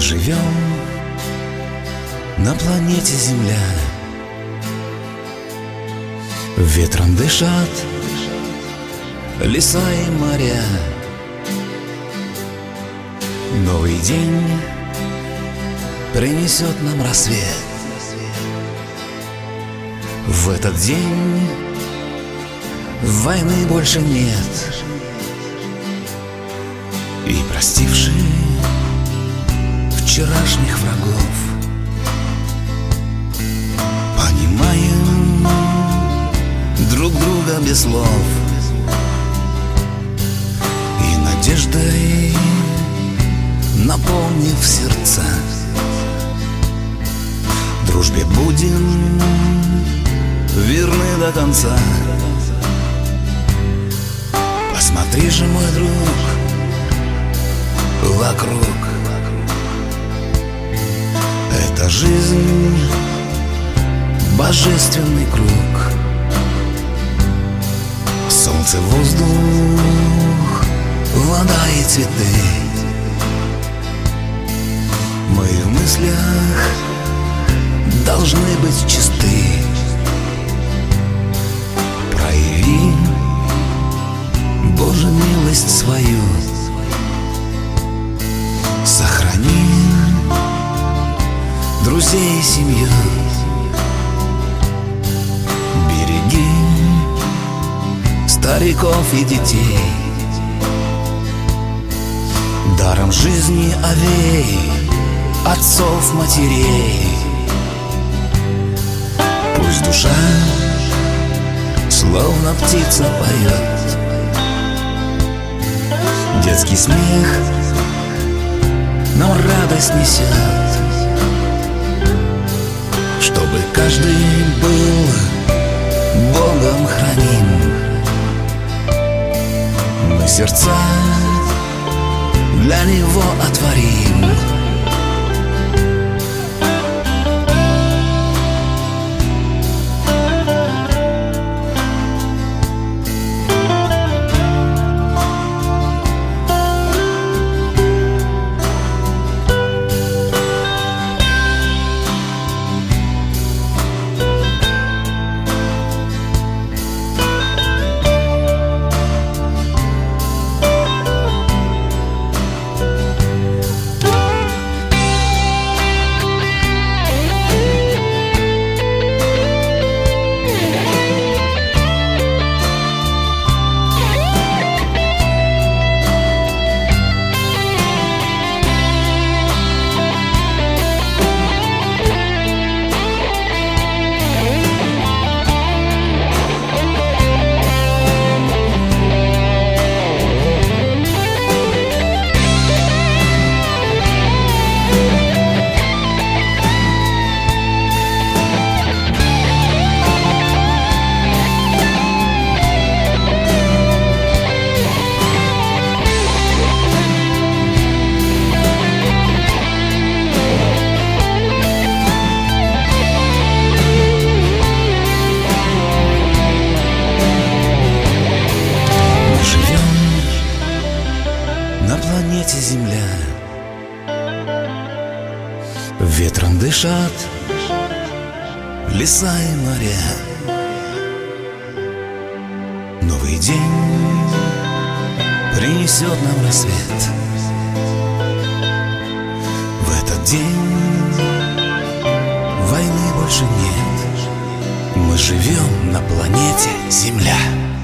живем на планете Земля. Ветром дышат леса и моря. Новый день принесет нам рассвет. В этот день войны больше нет. И простивший вчерашних врагов, понимаем друг друга без слов. И надеждой наполнив сердца, дружбе будем верны до конца. Посмотри же, мой друг, вокруг. Это жизнь, божественный круг. Солнце, воздух, вода и цветы. Мы в мыслях должны быть чисты. Прояви, Боже, милость свою. Сохрани друзей и семью. Береги стариков и детей. Даром жизни овей, отцов, матерей. Пусть душа словно птица поет. Детский смех нам радость несет. Чтобы каждый был Богом храним. Мы сердца для Него отворим. На планете Земля. Ветром дышат леса и моря. Новый день принесет нам рассвет. В этот день войны больше нет. Мы живем на планете Земля.